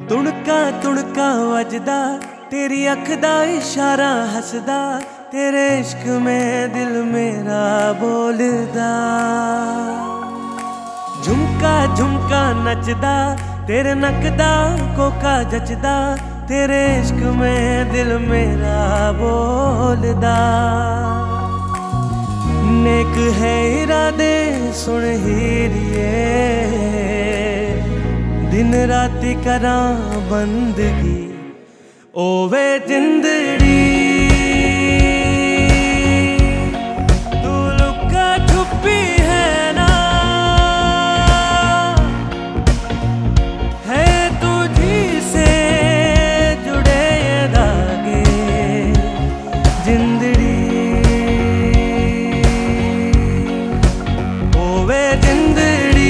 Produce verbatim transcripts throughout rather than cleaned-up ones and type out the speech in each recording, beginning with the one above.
तुणका तुणका वजदा तेरी अख दा इशारा हसदा, तेरे इश्क में दिल मेरा बोलदा। झुमका झुमका नचदा तेरे नक दा कोका जचदा, तेरे इश्क में दिल मेरा बोलदा। नेक है इरादे सुन हीरिए, दिन राती करां बंदगी ओवे जिंदड़ी। तू लुका छुपी है ना, है तुझी से जुड़े ये धागे जिंदड़ी ओवे जिंदड़ी।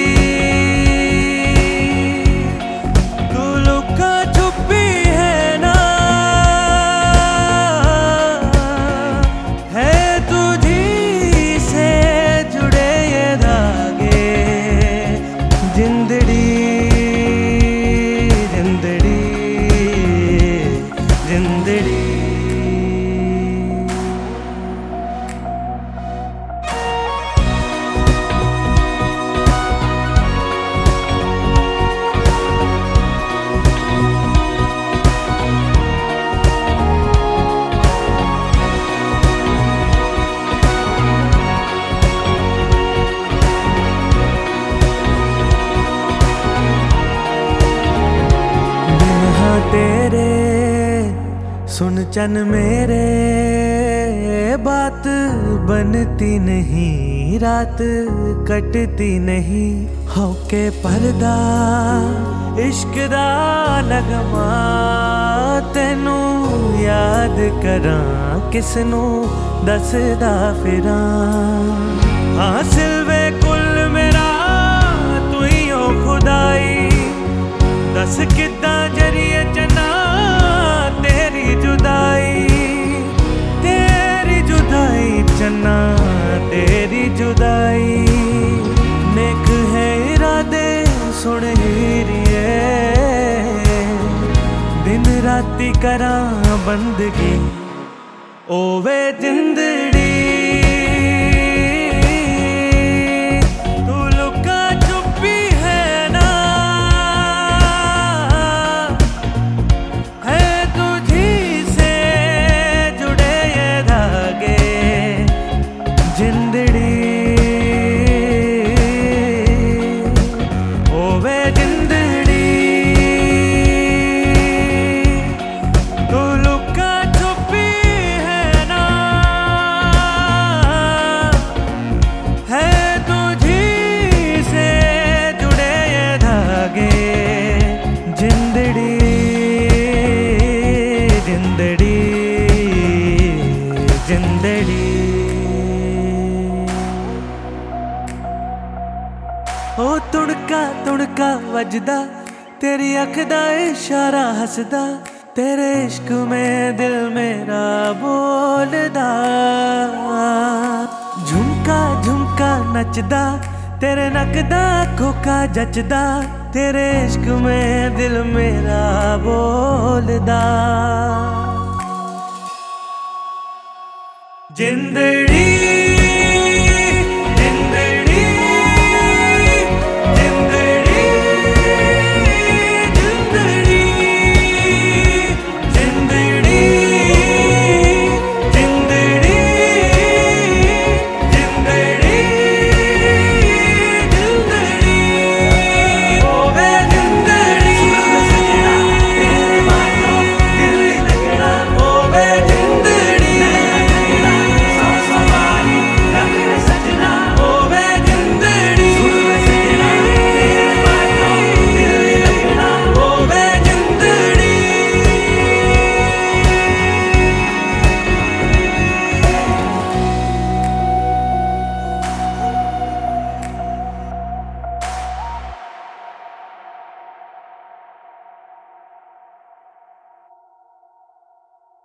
तेरे सुन चन मेरे, बात बनती नहीं रात कटती नहीं। होके पर्दा इश्क दा लगमा, तेनू याद करां किसनू दसदा फिरां। हासिल वे कुल मेरा तू ही हो खुदाई, दस किद्दां जरिए चना तेरी जुदाई। तेरी जुदाई चना तेरी जुदाई। नेक है इरादे सुन हीरिए, दिन राती करां बंदगी ओवे जिंदड़ी। ओ तुणका तुणका वजदा तेरी अख दा इशारा हसदा, तेरे इश्क में दिल मेरा बोलदा। झुमका झुमका नचदा तेरे नक दा कोका जचदा, तेरे इश्क में दिल मेरा बोलदा। जिंदड़ी